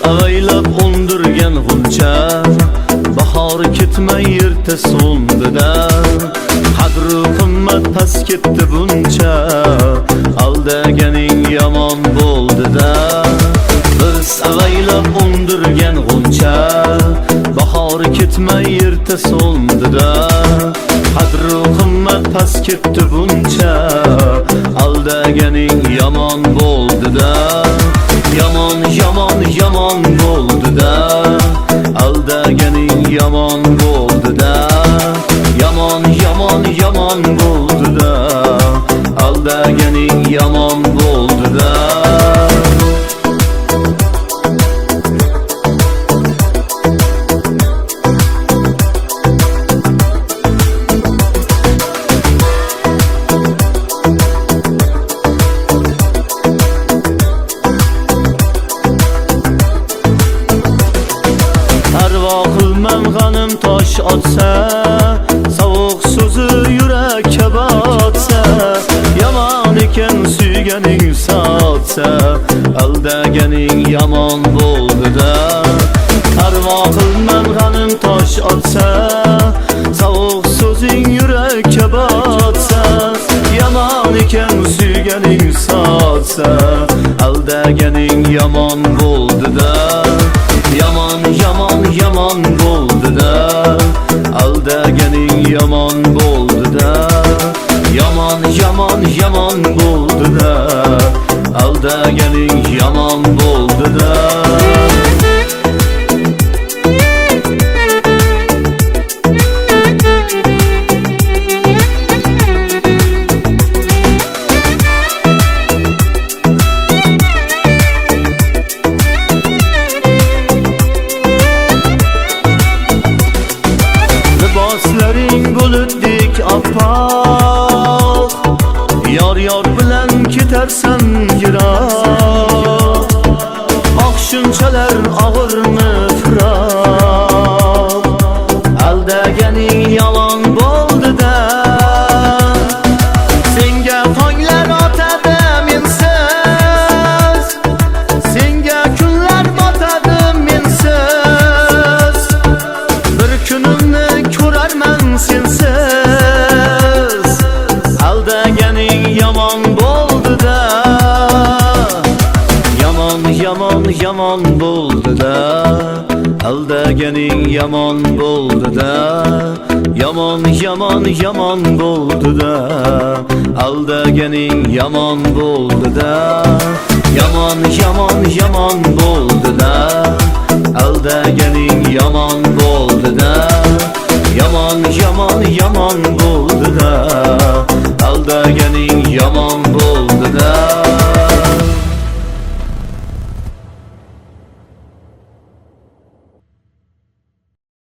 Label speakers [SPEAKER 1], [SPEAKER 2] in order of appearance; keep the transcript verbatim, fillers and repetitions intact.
[SPEAKER 1] avaylab undirgan g'uncha bahori ketmay erta so'ndida qadri qimmat past ketdi buncha aldaganing yomon bo'ldida biz avaylab undirgan g'uncha bahori ketmay erta so'ndida qadri qimmat past ketdi buncha aldaganing yomon bo'ldida yomon yomon yomon bo'ldida aldaganing yomon bo'ldida yomon yomon yomon bo'ldida aldaganing yomon bo'ldida g'anim tosh otsa sovuq so'zi yurakka botsa yomon ekan suyganing sotsa aldaganing yomon bo'ldida parvo qilmam g'anim tosh otsa sovuq so'zing yurakka botsa yomon ekan suyganing sotsa aldaganing yomon bo'ldida yomon yomon yomon bo'ldida aldaganing yomon bo'ldida yomon yomon yomon bo'ldida aldaganing yomon bo'ldida Liboslaring bulutdek oppoq yor yor bilan ketarsan yiroq oq shunchalar og'irmi firoq aldaganing yomon bo'ldida senga tonglar otadi mensiz senga kunlar botadi mensiz bir kunimni ko'rarman sensiz aldaganing yomon bo'ldida yomon yomon yomon bo'ldida aldaganing yomon bo'ldida yomon yomon yomon bo'ldida aldaganing yomon bo'ldida yomon yomon yomon bo'ldida aldaganing yomon bo'ldida yomon yomon yomon bo'ldida aldaganing yomon bo'ldida